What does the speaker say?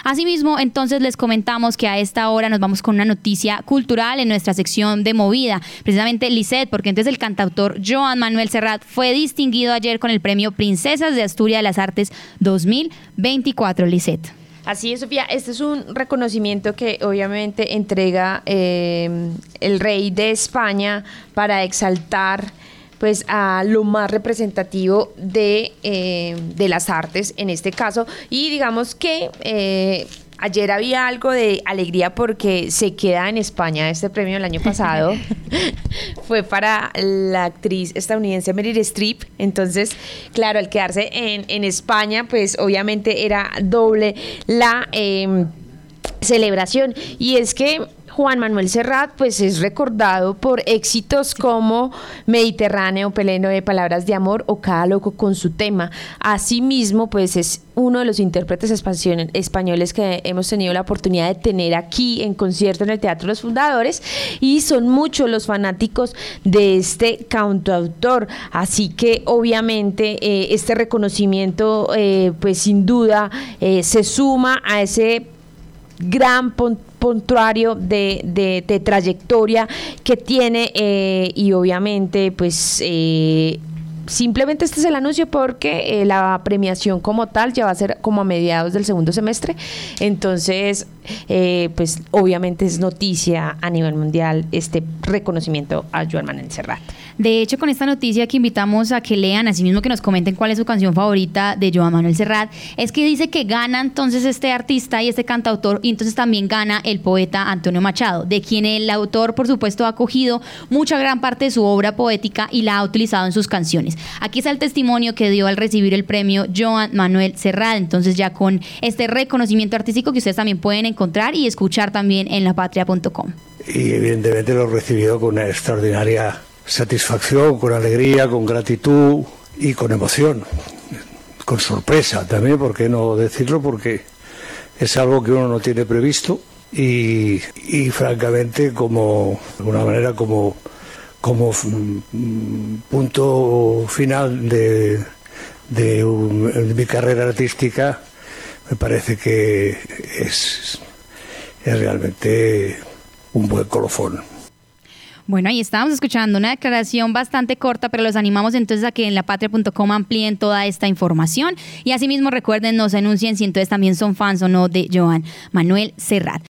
Asimismo, entonces les comentamos que a esta hora nos vamos con una noticia cultural en nuestra sección de Movida, precisamente Lisette, porque entonces el cantautor Joan Manuel Serrat fue distinguido ayer con el premio Princesas de Asturias de las Artes 2024, Lisette. Así es, Sofía. Este es un reconocimiento que obviamente entrega el rey de España para exaltar pues a lo más representativo de las artes en este caso. Y digamos que ayer había algo de alegría porque se queda en España. Este premio el año pasado fue para la actriz estadounidense Meryl Streep. Entonces, claro, al quedarse en España, pues obviamente era doble la celebración. Y es que Joan Manuel Serrat pues es recordado por éxitos como Mediterráneo, pleno de palabras de amor o Cada loco con su tema. Asimismo, pues es uno de los intérpretes españoles que hemos tenido la oportunidad de tener aquí en concierto en el Teatro Los Fundadores, y son muchos los fanáticos de este cantautor. Así que obviamente este reconocimiento pues sin duda se suma a ese gran puntuario de trayectoria que tiene, y obviamente pues simplemente este es el anuncio porque la premiación como tal ya va a ser como a mediados del segundo semestre. Entonces pues obviamente es noticia a nivel mundial este reconocimiento a Joan Manuel Serrat. De hecho, con esta noticia que invitamos a que lean, así mismo que nos comenten cuál es su canción favorita de Joan Manuel Serrat, es que dice que gana entonces este artista y este cantautor, y entonces también gana el poeta Antonio Machado, de quien el autor, por supuesto, ha cogido mucha gran parte de su obra poética y la ha utilizado en sus canciones. Aquí está el testimonio que dio al recibir el premio Joan Manuel Serrat, entonces ya con este reconocimiento artístico que ustedes también pueden encontrar y escuchar también en lapatria.com. Y evidentemente lo he recibido con una extraordinaria satisfacción, con alegría, con gratitud y con emoción, con sorpresa también, ¿por qué no decirlo? Porque es algo que uno no tiene previsto y francamente como de alguna manera como punto final de mi carrera artística, me parece que es realmente un buen colofón. Bueno, ahí estábamos escuchando una declaración bastante corta, pero los animamos entonces a que en lapatria.com amplíen toda esta información, y asimismo recuerden, nos anuncien si entonces también son fans o no de Joan Manuel Serrat.